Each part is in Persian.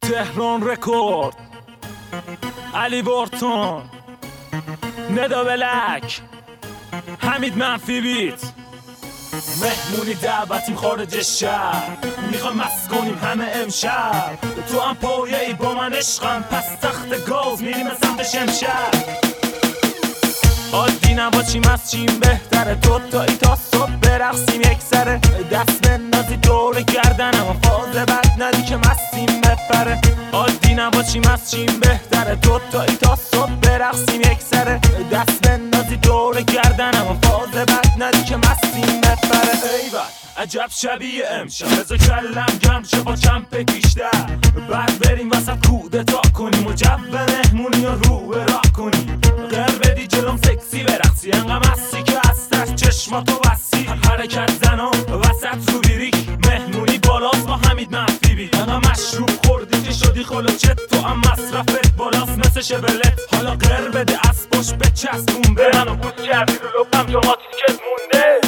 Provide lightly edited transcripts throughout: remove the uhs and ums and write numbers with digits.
تهران رکورد، علی بارتون، ندا بلک، حمید منفی بیت. مهمونی دعوتیم خارج شهر، میخوام مست کنیم همه امشب. تو هم پایه ای با من عشقم، پس تخت گاز میریم سمت شمشهر. عادی نباشیم از چیم بهتره، تو تایی تا صبح برقصیم یک سره. دست بندازی دور گردنم و فاز بد ندی که مستیم بپره. عادی نباشیم از چیم بهتره، تو تایی تا صبح برقصیم یک سره. دست بندازی دور گردنم و فاز بد ندی که مستیم بپره. ایول عجب شبیه امشب، بذار کلم گرم شه با چمپ بیشتر. بعد بریم وسط کودتا کنیم و جو مهمونی رو به راه کنیم. غیر بدی جلوم سکسی برقصی، انقدر مستی که از چشماتو بستی. حرکت زنا وسط رو بیریک، مهمونی بالاست با حمید منفی بیت. انقدر مشروب خوردی که شدی خلوچت، تو هم مصرفت بالاست مثل شبلت. حالا غیر بده از پشت بچسبون به منو بود کردی رو لپم جماتی که مونده.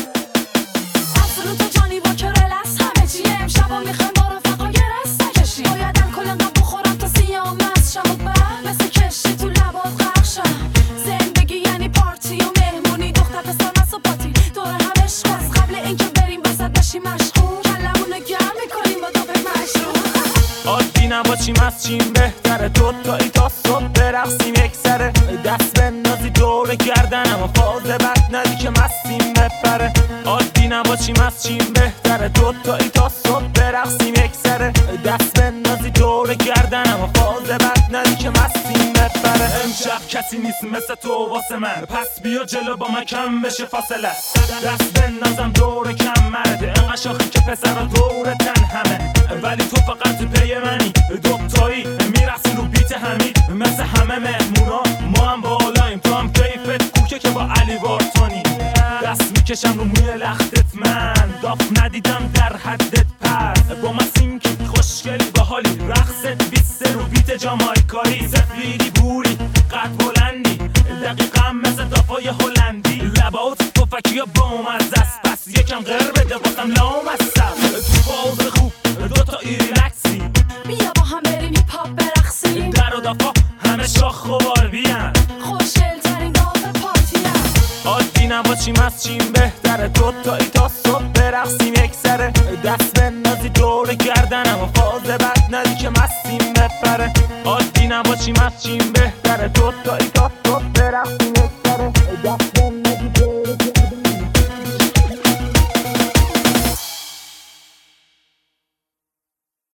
عادی نباشیم از چیم بهتره، تو تایی تا صبح برقصیم یک سره. دست بندازی دور گردنم و فاز بد ندی که مستیم بپره. عادی نباشیم از چیم بهتره، تو تایی تا صبح برقصیم یک سره. دست بندازی دور گردنم و فاز بد ندی که مستیم بپره. امشب کسی نیست مثل تو واسه من، پس بیا جلو با من کم بشه فاصله. دست بندازم دور کم مرده، انقدر شاخی که پسرا دورتن همه. ولی تو فقط پی منی، دوتایی میرقصی رو بیت حمید. مثل همه مهمونا ما هم بالاییم، تو هم کیفت کوکه که با علی بارتونی. دست میکشم رو موی لختت، من داف ندیدم در حدت. پس با من سینکی خوشگلی با حالی، رقصت بیسته رو بیت جامایکایی. سفیدی بوری قد بلندی، دقیقا مثل دافای هلندی. لبات توفکی با مزه است، پس یکم غیر بده واسم لامصب. تو باز خوب دوتا ایرلکسی، بیا با هم بریم هیپ هاپ برقصیم. در و دافا همه شاخ و باربیان، خوشگل ترین داف پارتیم. عادی نباشیم از چیم بهتره، تو تایی تا صبح برقصیم یک سره. دست بندازی دور گردنم و فاز بد ندی که مستیم بپره. عادی نباشیم از چیم بهتره، تو تایی تا صبح برقصیم